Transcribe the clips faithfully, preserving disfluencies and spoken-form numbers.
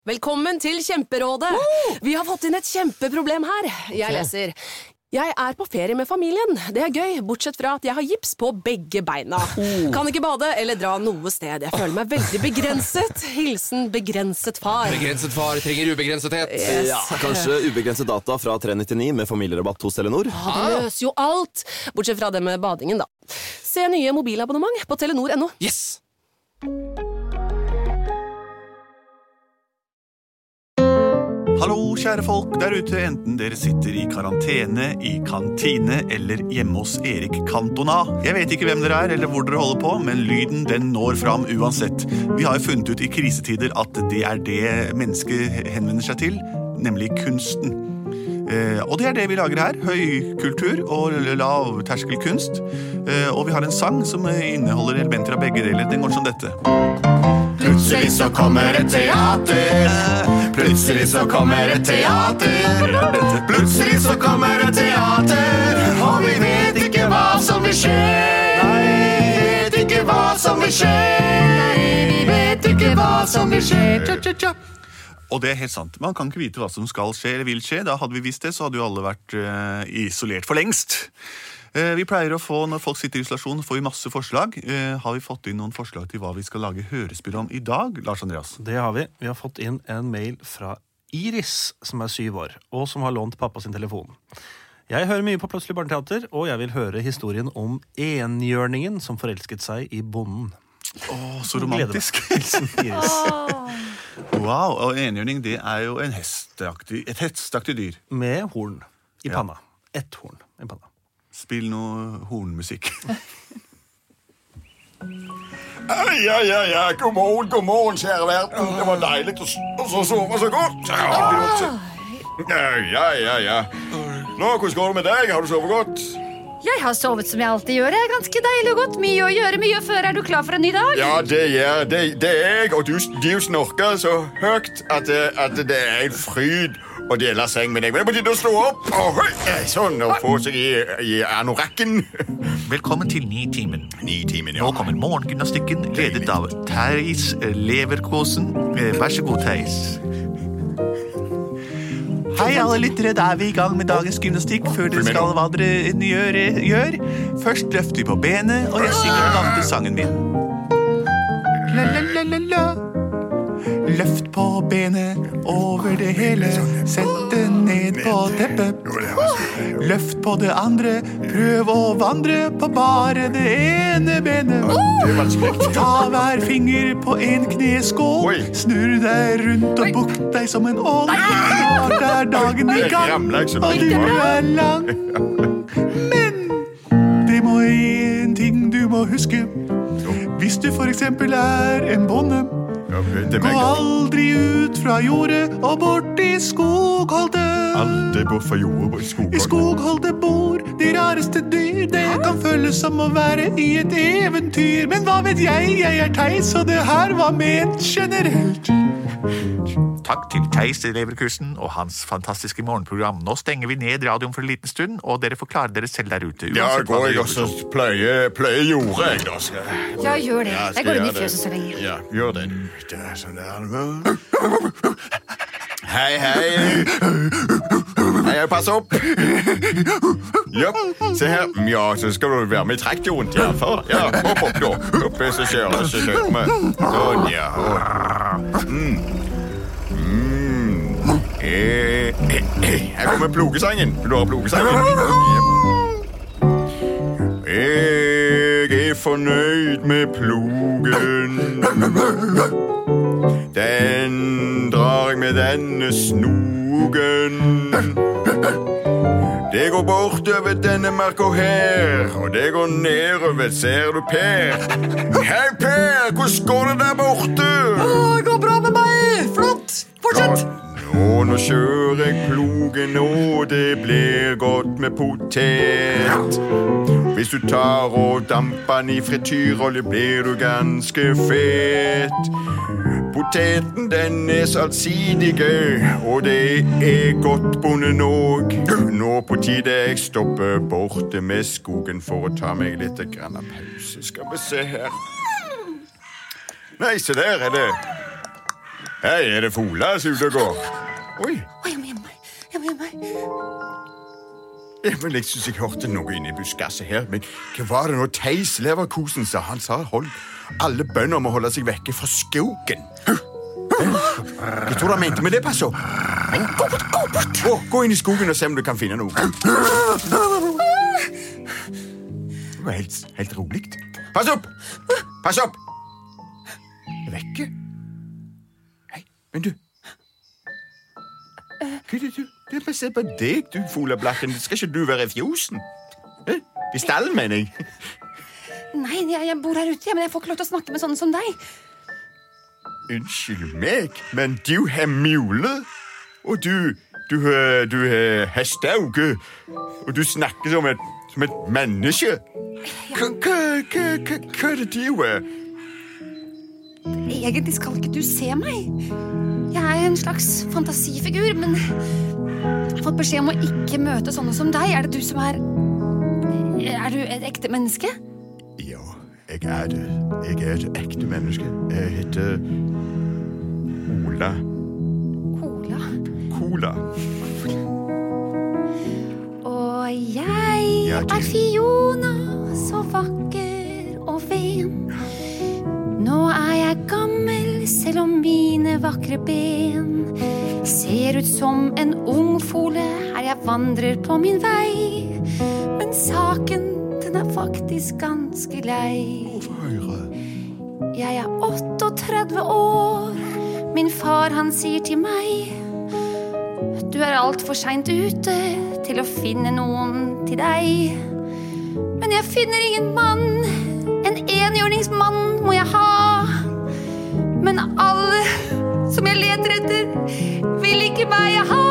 Velkommen til Kjemperådet. Vi har fått inn et kjempeproblem her. Jeg leser. Jeg er på ferie med familien. Det er gøy, bortsett fra at jeg har gips på begge beina. Kan ikke bade eller dra noe sted. Jeg føler meg veldig begrenset. Hilsen begrenset far. Begrenset far trenger ubegrensethet. Yes. Ja, kanskje ubegrenset data fra tre nittini med familierabatt hos Telenor. Ja, det løser jo alt. Bortsett fra det med badingen, da. Se nye mobilabonnement på telenor punktum no. Yes! Hallo, kjære folk der ute, enten dere sitter i karantene, i kantine eller hjemme hos Erik Cantona. Jeg vet ikke hvem dere er eller hvor dere holder på, men lyden den når fram uansett. Vi har jo funnet ut i krisetider at det er det mennesket henvender seg til, nemlig kunsten. Eh, og det er det vi lager her, høykultur og lavterskelkunst. Eh, og vi har en sang som inneholder elementer av begge deler. Den går sånn dette. Plutselig så kommer et teater. Plutselig så kommer et teater. Plutselig så kommer et teater. Og vi vet ikke hva som vil skje. Nei, vi vet ikke hva som vil skje. Nei, vi vet ikke hva som vil skje. Tja, tja, tja. Og det er helt sant. Man kan ikke vite hva som skal skje eller vil skje. Da hadde vi visst det, så hadde jo alle vært uh, isolert for lengst. Uh, vi pleier å få, når folk sitter i isolasjon, får vi masse forslag. Uh, har vi fått inn noen forslag til hva vi skal lage hørespill om i dag, Lars Andreas? Det har vi. Vi har fått inn en mail fra Iris, som er syv år, og som har lånt pappa sin telefon. Jeg hører mye på Plutselig barneteater, og jeg vil høre historien om enhjørningen som forelsket seg i bonden. Åh, så romantisk. Hilsen Iris. Wow, og enhjørning, det er jo en hestaktig, et hestaktig dyr. Med horn i Ja. panna. Ett horn i panna. Spill noe hornmusikk. Ja, ja, ja, god morgen, god morgen, kjære verden. Det var deilig å, s- å sove så godt. Ja, ja, ja, ja. Nå, hvordan går det med deg? Har du sovet godt? Jeg har sovet som jeg alltid gjør. Det er ganske deilig og godt. Mye å gjøre, mye før. Er du klar for en ny dag? Ja, det er, det, det er jeg, og du, du snorker så høyt at, det- at det er en fryd å dele seng med deg. Men det er på tide å stå opp. Åh, sånn, og få seg i, i anorakken. Velkommen til Nitimen. Nitimen, ja. Nå kommer morgengymnastikken, ledet av Theis Leverkosen. Eh, Vær så god, Theis. Hei alle lyttere, da er vi i gang med dagens gymnastikk. Før dere skal hva dere gjør, gjør. Først løfter vi på benet, og jeg synger den vante sangen min. La la la la la. Løft på benet over det hele. Sett det ned på teppet. Løft på det andre. Prøv å vandre på bare det ene benet. Ta hver finger på en kneskål. Snurr deg rundt og bukt deg som en ål. Snart er dagen i gang, og du er lang. Men det må en ting du må huske. Hvis du for eksempel er en bonde, gå aldri ut fra jordet og bort i skogholdet. Aldri bort fra jordet i skogholdet. I skogholdet bor de rareste dyr. Det kan føles som å være i et eventyr. Men hva vet jeg? Jeg er Theis, og det her var ment generelt. Takk til Theis Leverkusen og hans fantastiske morgenprogram. Nå stenger vi ned radioen for en liten stund, og dere får klare dere selv der ute. Ja, uansett hva går dere jeg gjør også for. pløye, pløye jordet, jeg da skal. Ja, gjør det. Ja, Jeg skal går inn i gjøre det. fjøset så lenge. Ja, gjør det. Det er sånn der. Hei, hei. Hei, pass opp. Ja, se her. Ja, så skal du være med i traktoren til han for. Ja, hopp opp da. Opp, så kjører så kjører vi. Sånn, ja. Mm. Mm. Eh, eh, eh. Her kommer plogesangen. Vil du ha plogesangen? Jeg er fornøyd med plogen. Den drar jeg med denne snogen. Det går bortover denne marka her, og det går nedover, ser du Per? Hei Per, hvordan går det der borte? Det går bra med meg. Flott. Fortsett. Nå, nå kjører jeg plogen, og det blir godt med potet. Hvis du tar og damper den i frityrolje, blir du ganske fet. Poteten, den er salsidige, og det er godt bonden òg. Nå på tide jeg stopper borte med skogen for å ta meg litt grann pause. Skal vi se her. Nei, se der er det. Hei, er det fugler som ute og går? Oi, Oi, jeg må gjemme meg. Jeg må gjemme meg. ja, men jeg synes jeg hørte noe inne i buskasset her. Men hva var det nå Theis Leverkusen sa? Han sa hold, alle bønder må holde seg vekke fra skogen. Jeg tror han mente med det, pass opp. Men gå bort, gå bort. Gå, gå inn i skogen og se om du kan finne noe. Det var helt, helt rolig. Pass opp! Pass opp! Jeg er vekke. Hei, men du. Hva er det du? Det er bare se på deg, du folablakken. Skal ikke du være i fjosen? Hæ? I stallen, mener jeg. Nei, jeg, jeg bor her ute, men jeg får ikke lov til å snakke med sånne som deg. Unnskyld meg, men du er mule. Og du, du, er- du er hesteauge. Og du snakker som et, som et menneske. Hva, hva, hva, hva, hva er det du er? Egentlig skal ikke du se meg. Jeg er en slags fantasifigur, men jeg har fått beskjed om å ikke møte sånne som deg. Er det du som er... Er du et ekte menneske? Ja, jeg er det. Jeg er et ekte menneske. Jeg heter Ola. Cola. Cola. Og jeg Ja, du. er Fiona, så vakker og ven. Nå er jeg gammel, selv om mine vakre ben ser ut som en ung fole her jeg vandrer på min vei. Men saken, den er faktisk ganske lei. Jeg er otteogtredve år. Min far, han sier til meg: du er alt for sent ute til å finne noen til deg. Men jeg finner ingen mann. En enhjørningsmann må jeg ha. Men alle som jeg leter etter, vil ikke meg ha.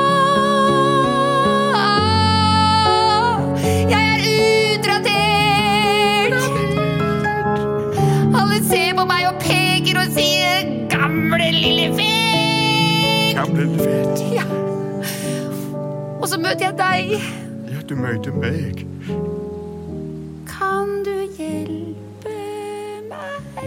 Jeg er utratert. Alle ser på meg og peker og sier: gamle lille fet. Gamle vet. Ja. Og så møter jeg deg. Ja, du møter meg. Kan du hjelpe meg?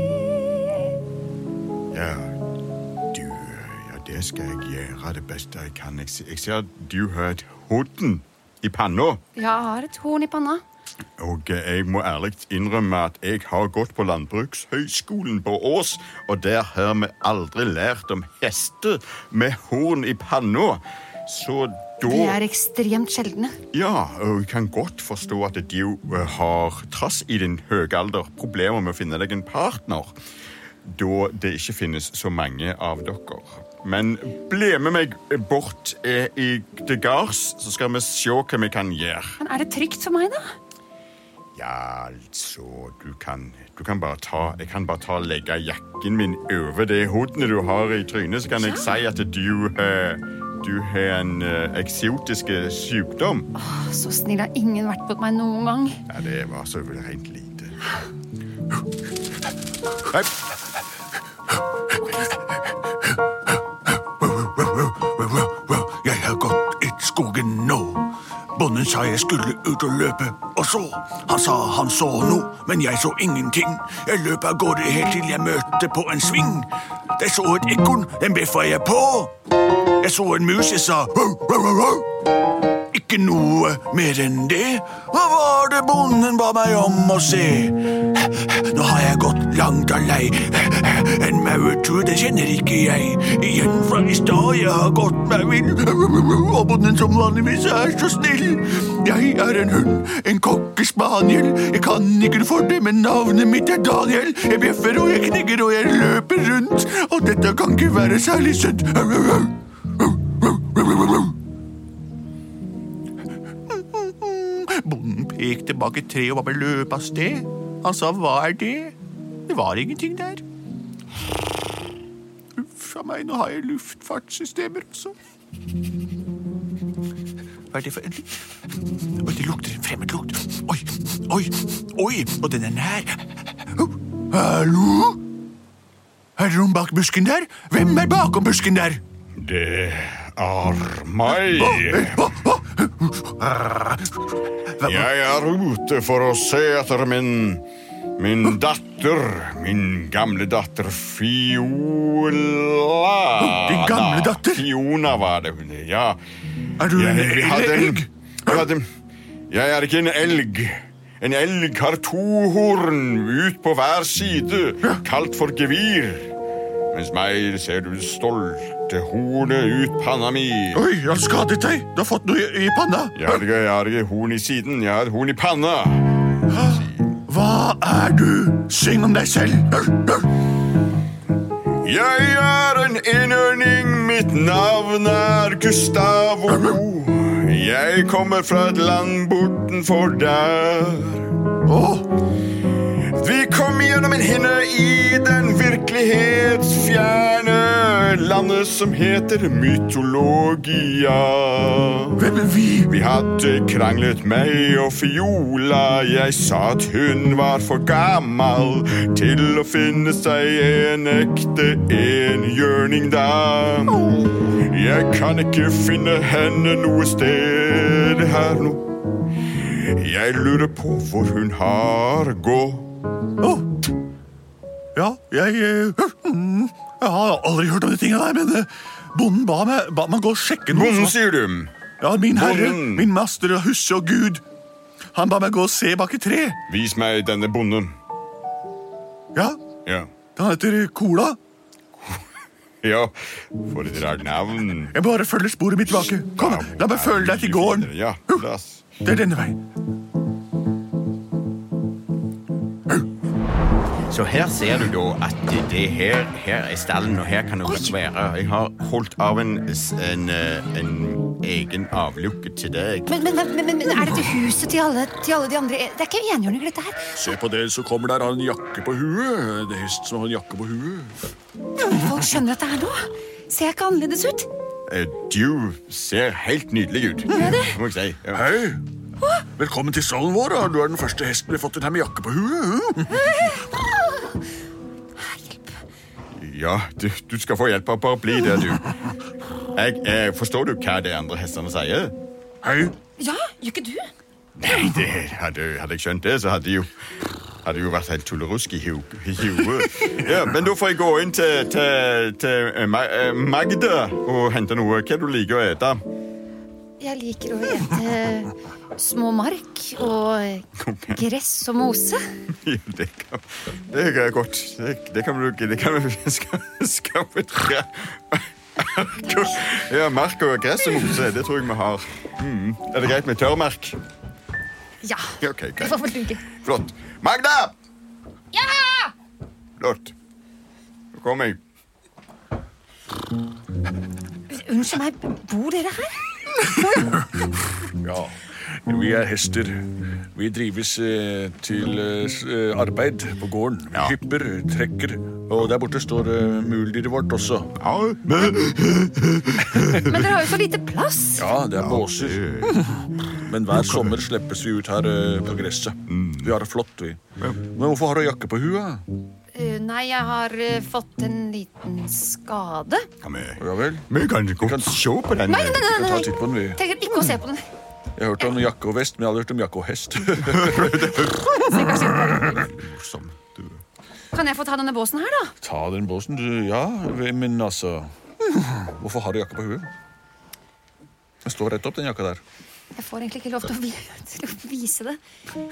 Ja, du, ja, det skal jeg gjøre det beste jeg kan. Jeg, ser- jeg ser at du har et hoden i panna. Ja, jeg har et horn i panna. Og eh, jeg må ærlig innrømme at jeg har gått på landbrukshøyskolen på Ås, og der har vi aldri lært om hester med horn i panna. Så da... De er ekstremt sjeldne. Ja, og jeg kan godt forstå at du eh, har, trass i din høye alder, problemer med å finne deg en partner, da det ikke finnes så mange av dere. Men bli med meg bort eh, i det gars, så skal vi se hva vi kan gjøre. Men er det trygt for meg, da? Ja, altså, du kan, du kan bare ta, jeg kan bare ta og legge jakken min over det hodene du har i trynet, så kan jeg si at du, eh, du har en eh, eksotisk sykdom. Åh, så snill har ingen vært på meg noen gang. Ja, det var så rent lite. Hei. Jeg har gått i skogen nå. Bonden sa jeg skulle ut og løpe, og så, han sa han så noe, men jeg så ingenting. Jeg løp av gårde helt til jeg møtte på en sving. Jeg så et ekorn, den beffa jeg på. Jeg så en mus, jeg sa «Ho, ho, ho, ho». Ikke noe mer enn det. Hva var det bonden ba meg om å se? Nå har jeg gått langt av lei. En mauetur, det kjenner ikke jeg. Igjen fra i stad, jeg har gått meg vill. Og bonden som vanligvis er så snill. Jeg er en hund, en kokkespaniel. Jeg kan ikke for det, men navnet mitt er Daniel. Jeg bjeffer og jeg knigger og jeg løper rundt. Og dette kan ikke være særlig sunt. Bonden pekte bak et tre og bare løp av sted. Han sa, hva er det? Det var ingenting der. Uff av meg, nå har jeg luftfartssystemer også. Hva er det for en lukt? Oi, det lukter en fremmed lukt. Oi, oi, oi, og den er nær. Oh, hallo? Er det noen bak busken der? Hvem er bakom busken der? Det er meg. Jeg er ute for å se etter min Min datter, min gamle datter Fiola. Din gamle datter? Fiona var det hun, ja. Er du en Jeg, vi hadde en, elg? vi hadde, jeg er ikke en elg. En elg har to horn ut på hver side, kalt for gevir. Mens meg ser du stolte hornet ut panna mi. Oi, jeg har skadet deg. Du har fått noe i, i panna. Jeg har ikke, jeg har ikke horn i siden, jeg har horn i panna. Hva er du? Syng om deg selv. Jeg er en enhjørning, mitt navn er Gustavo. Jeg kommer fra et land bortenfor der. Åh, Vi kom gjennom en hinne i den virkelighetsfjerne landet som heter Mytologia. hvem er vi? Vi hadde kranglet meg og Fiola. Jeg sa at hun var for gammel til å finne seg en ekte enhjørning da. Jeg kan ikke finne henne noe sted her nå. Jeg lurer på hvor hun har gått. Åh. Ja, jeg, eh, mm, jeg har aldri hørt om de tingene der, men eh, bonden ba meg, ba meg gå og sjekke noe. Bonden, så- sier du? Ja, min herre, Bonden. min master og husse og gud. Han ba meg gå og se bak et tre. Vis meg denne bonden. Ja, Ja. han heter Cola. Ja, for et rart navn. Jeg bare følger sporet mitt tilbake. Kom, la meg følge deg til gården. Ja, la oss. Det er denne veien. Så her ser du da at det her, her er stallen, og her kan det godt være. Jeg har holdt av en, en, en egen avlukke til deg. Men, men, men, men er dette huset til alle, til alle de andre? Det er ikke enhjørninger, dette her. Se på det, så kommer der en jakke på huet. Det er hest som har en jakke på huet. Folk skjønner at det er noe. Ser jeg ikke annerledes ut? Eh, Du ser helt nydelig ut. Gjør det? Må jeg si. Ja. Hei! Velkommen til stallen vår. Da. Du er den første hesten vi har fått inn her med jakke på huet. Ja, du, du skal få hjelp av bare bli der, du. Jeg, eh, forstår du hva de andre hestene sier? Hei! Ja, gjør ikke du? Nei, det, hadde, hadde jeg skjønt det, så hadde jeg jo, hadde jeg jo vært helt tullerusk i hu- i hodet. Ja, men da får jeg gå inn til, til, til eh, Ma- eh, Magda og hente noe. Hva du liker å ete? Jeg liker å ete små mark og gress og mose. Ja, det kan, det er godt. Det, det kan vi det kan vi skal, skal vi tre. Ja, mark og gress og mose, det tror jeg vi har. Mm. Er det greit med tørrmark? Ja, Ja, ok, det greit. får vel duge. Flott. Magda! Ja! Flott. Nå kommer jeg. Unnskyld meg, bor dere her? Ja, vi er hester. Vi drives eh, til eh, arbeid på gården. Vi Ja. hypper, trekker, og der borte står eh, muldyret vårt også. Ja, men... Men dere har jo så lite plass. Ja, det er båser. Men hver sommer slippes vi ut her eh, på gresset. Vi har det flott, vi. Men hvorfor har du jakke på huet? Eh, nei, jeg har eh, fått en liten skade. Ja, men... Ja vel? Vi kan godt se på den. Nei, nei, nei, Vi kan ta nei, en titt på den, vi. Tenker ikke å se på den. Jeg har hørt om jakke og vest, men jeg har aldri hørt om jakke og hest. Morsom, du. Kan jeg få ta denne båsen her, da? Ta den båsen, du. Ja, men altså... Hvorfor har du jakke på huet? Den står rett opp, den jakka der. Jeg får egentlig ikke lov til å, vi til å vise det.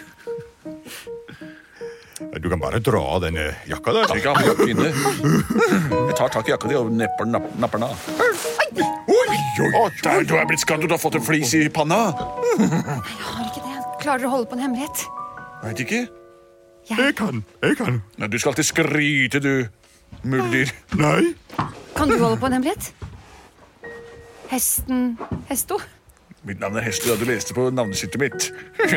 Du kan bare dra av denne jakka der. Jeg kan ha jakka inne. Jeg tar tak i jakka di og nepper, napp, napper den av. Oi, oi, Å, der, du er blitt skadd, og du har fått en flis i panna. Jeg har ikke det. Klarer du å holde på en hemmelighet? Vet ikke. Jeg kan, jeg kan. Nei, du skal alltid skryte, du, muldyr. Nei. Kan du holde på en hemmelighet? Hesten Hesto? Mitt navn er Hester, og du leste på navneskiltet mitt.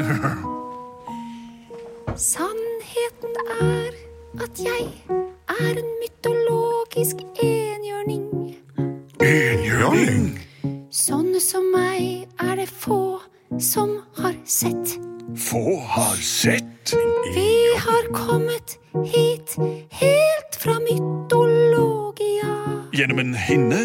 Sannheten er at jeg er en mytologisk enhjørning. Enhjørning. Sånne som meg er det få som har sett. Få har sett. Vi har kommet hit helt fra mytologia. Gjennom en hinne.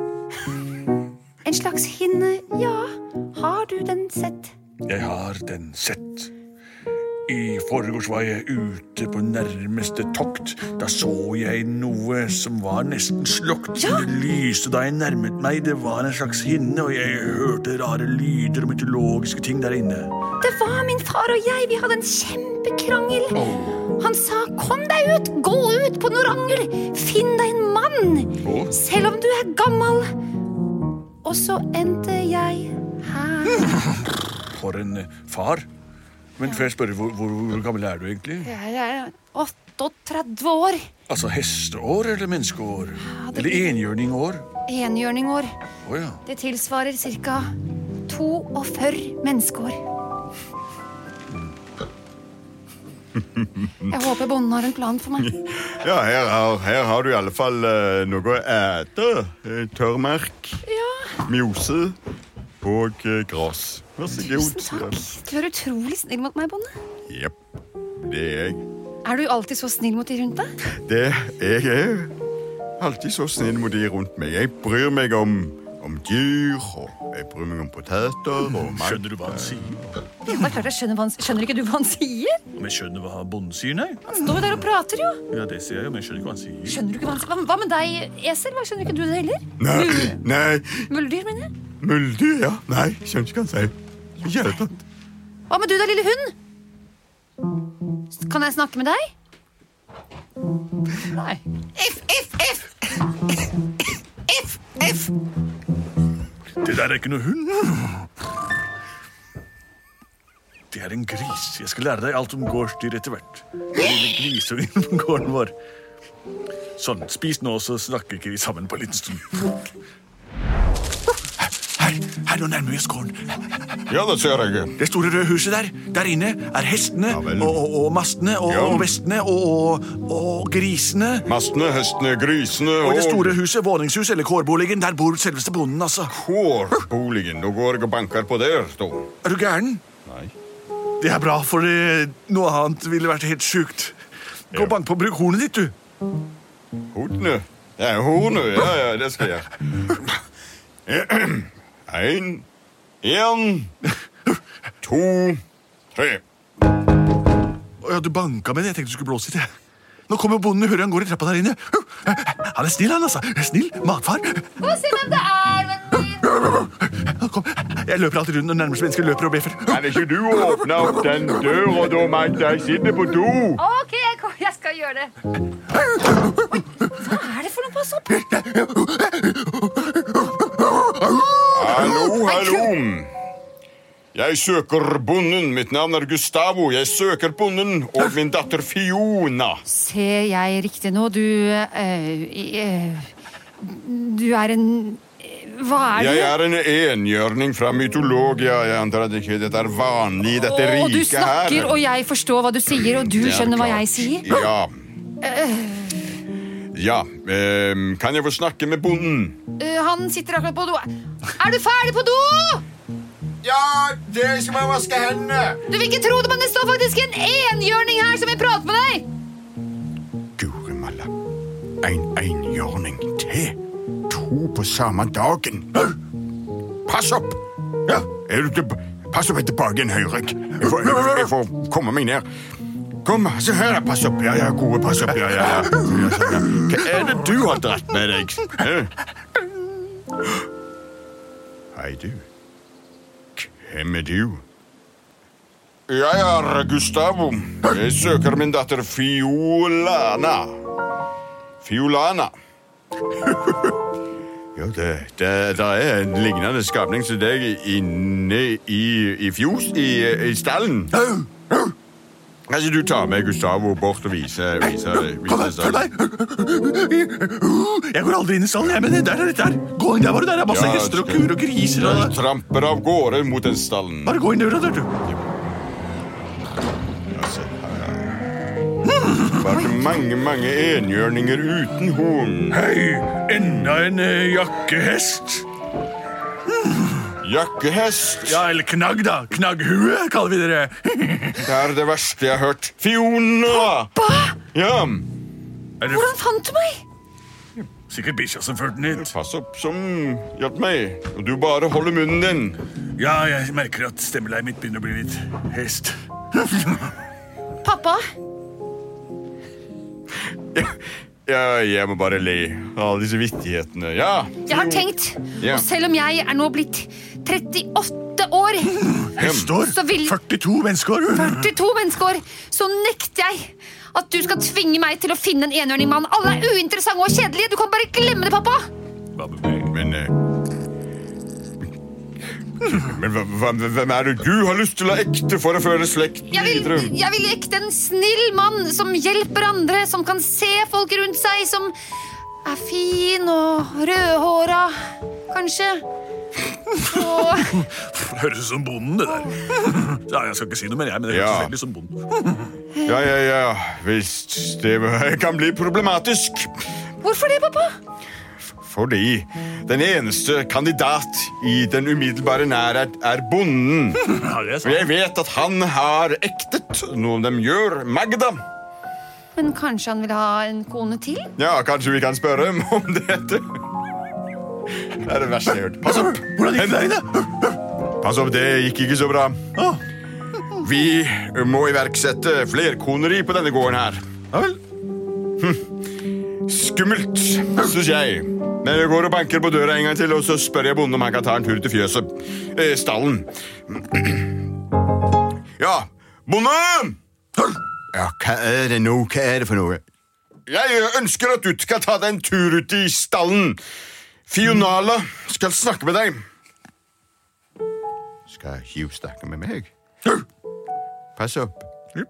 En slags hinne, ja. Har du den sett? Jeg har den sett. I forgårs var jeg ute på nærmeste tokt. Da så jeg noe som var nesten slokt. Ja. Det lyste da jeg nærmet meg. Det var en slags hinne, og jeg hørte rare lyder og mytologiske ting der inne. Det var min far og jeg. Vi hadde en kjempekrangel. Oh. Han sa, kom deg ut, gå ut på noe rangel. Finn deg en mann, oh. Selv om du er gammel. Og så endte jeg her. For en far. Men før jeg spør, hvor, hvor, hvor gammel er du egentlig? Jeg er otteogtredve år. Altså hesteår eller menneskeår? Ja, eller enhjørningår? Enhjørningår. Oh, ja. Det tilsvarer cirka toogførti menneskeår. Jeg håper bonden har en plan for meg. Ja, her har, her har du i alle fall uh, noe å æte. Tørrmerk, ja. Mjose og uh, gras. Vær så god. Tusen takk. Du er utrolig snill mot meg, bonde. Jepp, det er jeg. Er du alltid så snill mot de rundt deg? Det jeg er. Alltid så snill mot de rundt meg. Jeg bryr meg om, om dyr, og jeg bryr meg om poteter. Og skjønner du hva han sier? Ja, det er klart jeg skjønner hva han, skjønner ikke du hva han sier? Men skjønner hva bonden sier, nei? Han står der og prater, jo. Ja, det sier jeg, men jeg skjønner ikke hva han sier. Skjønner du ikke hva han sier? Hva, hva med deg, esel? Hva skjønner ikke du det heller? Nei, nei. Muldyr, mener jeg? Muldyr, ja. Nei, skjønner ikke hva han sier. Hjelpet. Hva med du da, lille hund? Kan jeg snakke med deg? Nei. F, F, F! F, F! Det der er ikke noe hund. Det er en gris. Jeg skal lære deg alt om gårdsdyr etter hvert. Lille grisungen på gården vår. Sånn, spis nå, så snakker ikke vi sammen på en liten stund. Her, her nå nærmer vi oss gården. Ja, det ser jeg. Det store røde huset der, der inne er hestene, ja, og, og, og mastene, og, ja. og vestene, og, og, og grisene. Mastene, hestene, grisene, og... Og det store huset, våningshus, eller kårboligen, der bor selveste bonden, altså. Kårboligen, nå går jeg og banker på der, stå. Er du gæren? Nei. Det er bra, for det, noe annet ville vært helt sykt. Gå og bank på, bruk hornet ditt, du. Hornet? Ja, hornet, ja, ja, det skal jeg. En, en, to, tre. Ja, du banka med det. Jeg tenkte du skulle blåse litt. Nå kommer bonden, hører han går i trappa der inne. Han er snill, han, altså. Snill, matfar. Gå og se hvem det er, vennen din. Kom, jeg løper alltid rundt når nærmeste mennesker løper og befer. Kan ikke du åpne opp den døra, da, mann? Jeg sitter på do. Ok, jeg, kom, jeg skal gjøre det. Oi, hva er det for noe? Pass opp. Hallo, hallo. Jeg søker bonden. Mitt navn er Gustavo. Jeg søker bonden og min datter Fiona. Ser jeg riktig nå? Du øh, øh, Du er en Hva er du? Jeg er en enhjørning fra mytologia. Jeg antar at ikke dette er vanlig, dette rike her. Og du snakker, her. Og jeg forstår hva du sier, og du skjønner hva jeg sier? Ja. Uh. Ja, um, kan jeg få snakke med bonden? Uh, han sitter akkurat på do. Er du ferdig på do? Ja, det skal man vaske hendene. Du vil ikke tro det, men det står faktisk en enhjørning her som vil prate med deg. Guri malla. En enhjørning til. To på samme dagen. Pass opp! Ja, er du til... Pass opp tilbake igjen, Høyrek. Jeg får, jeg, jeg får komme meg ned. Kom, se her, pass opp. Ja, ja, gode, pass opp. Ja, ja, ja. Hva er det du har dratt med deg? Hei, du. Hvem er du? Jeg er Gustavo. Jeg søker min datter Fiolana. Fiolana. Ja, det, det, det er en lignende skapning til deg inne i, i fjos, i, i stallen. Kanskje du tar med Gustavo bort og viser... viser, viser følg meg! Jeg går aldri inn i stallen, jeg, men der er det der. Gå inn der, bare der er masse ja, hester og kur og griser. Jeg tramper av gårde mot den stallen. Bare gå inn døra der, du. Ja, se her. Bare mange, mange enhjørninger uten horn. Hei, enda en uh, jakkehest. Jakkehest? Ja, eller knagg da. Knagghue, kaller vi dere. Det er det verste jeg har hørt. Fiona! Pappa! Ja. Hvordan fant du meg? Sikkert bikkja som førte den hit. Pass opp som hjelp meg. Og du bare holder munnen din. Ja, jeg merker at stemmeleiet mitt begynner å bli litt hest. pappa? Ja, jeg må bare le av alle disse vittighetene. Ja. Jeg har tenkt, Ja. og selv om jeg er nå blitt trettiåtte år, Hestår. så vil førtito mennesker. førtito mennesker, så nekter jeg at du skal tvinge meg til å finne en enhjørning mann. Alle er uinteressante og kjedelige. Du kan bare glemme det, pappa. Men eh, Men hva- hva- hvem er det du har lyst til å ekte for å føre slekt Jeg vil, videre? jeg vil ekte en snill mann som hjelper andre, som kan se folk rundt seg, som er fin og rødhåra, kanskje. Og Høres ut som bonden, det der. Ja, jeg skal ikke si noe mer, jeg, men det høres Ja. veldig som bonden. Ja, ja, ja, visst. Det kan bli problematisk. hvorfor det, pappa? Fordi den eneste kandidat i den umiddelbare nærhet er bonden. Ja, det er Og sant. jeg vet at han har ektet noe de gjør, Magda. Men kanskje han vil ha en kone til? Ja, kanskje vi kan spørre dem om dette. Det er det verste jeg har hørt. Pass opp! Hvordan gikk det der inne? Pass opp, det gikk ikke så bra. Vi må iverksette flerkoneri på denne gården her. Ja vel. Skummelt, synes jeg. Men jeg går og banker på døra en gang til, og så spør jeg bonden om han kan ta en tur til fjøset. Eh, stallen. Ja, bonde! Ja, hva er det nå? Hva er det for noe? Jeg ønsker at du skal ta deg en tur ut i stallen. Fionala skal snakke med deg. Skal Hugh snakke med meg? Pass opp.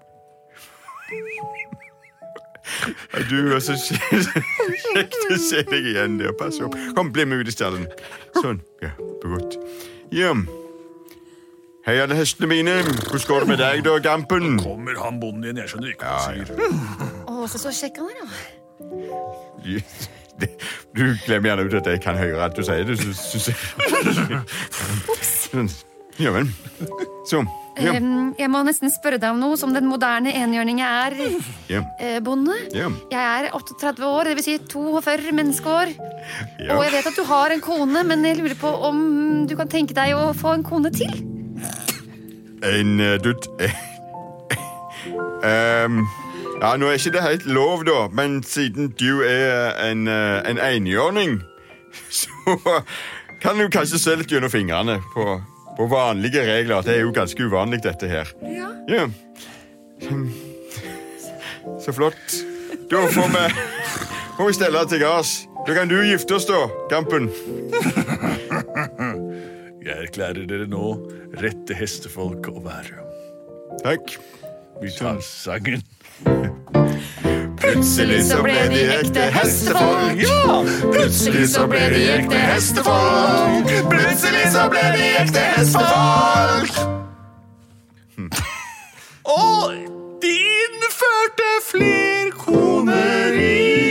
Du er så kjekt å se deg igjen der. Pass opp. Kom, bli med ut i stallen. Sånn. Ja, på godt. Ja. Hei, alle hestene mine. Hvordan går det med deg da, Gampen? Kommer han bonden igjen? Jeg skjønner ikke hva han sier. Å, så så kjekk han er, da. Du glemmer gjerne ut at jeg kan høre alt du sier. Du synes jeg... Ja, vel. Så. Ja. Em, jeg må nesten spørre deg om noe som den moderne enhjørning jeg er, Ja. eh, bonde. Ja. Jeg er otteogtredve år, det vil si førti menneskeår. Ja. Og jeg vet at du har en kone, men jeg lurer på om du kan tenke deg å få en kone til? En uh, dutt um, Ja, nå er ikke det helt lov da. Men siden du er en, uh, en enhjørning, så kan du kanskje se litt gjennom fingrene på, på vanlige regler. Det er jo ganske uvanlig dette her. Ja. Ja. Så flott. Da får vi, får vi stelle til gass. Da kan du gifte oss da, Gampen. Jeg erklærer dere nå rette hestefolk å være. Takk. Vi tar sangen. Plutselig så ble de ekte hestefolk. Ja! Plutselig så ble de ekte hestefolk. Plutselig så ble de ekte hestefolk. Og de innførte flerkoneri.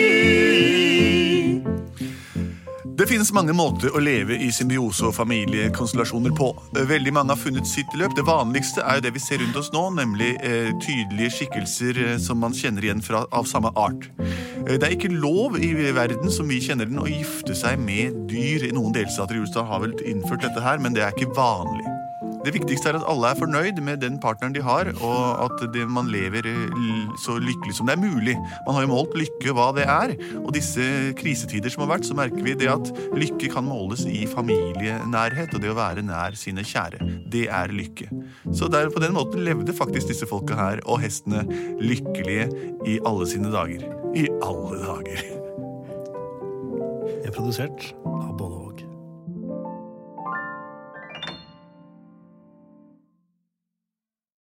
Det finnes mange måter å leve i symbiose og familiekonstellasjoner på. Veldig mange har funnet sitt løp. Det vanligste er jo det vi ser rundt oss nå, nemlig eh, tydelige skikkelser eh, som man kjenner igjen fra, av samme art. Eh, det er ikke lov i verden som vi kjenner den å gifte seg med dyr. Noen delstater i U S A har vel innført dette her, men det er ikke vanlig. Det viktigste er at alle er fornøyd med den partneren de har, og at det, man lever så lykkelig som det er mulig. Man har jo målt lykke hva det er, og disse krisetider som har vært, så merker vi det at lykke kan måles i familienærhet, og det å være nær sine kjære. Det er lykke. Så der, på den måten levde faktisk disse folka her, og hestene, lykkelige i alle sine dager. I alle dager. Jeg er produsert av både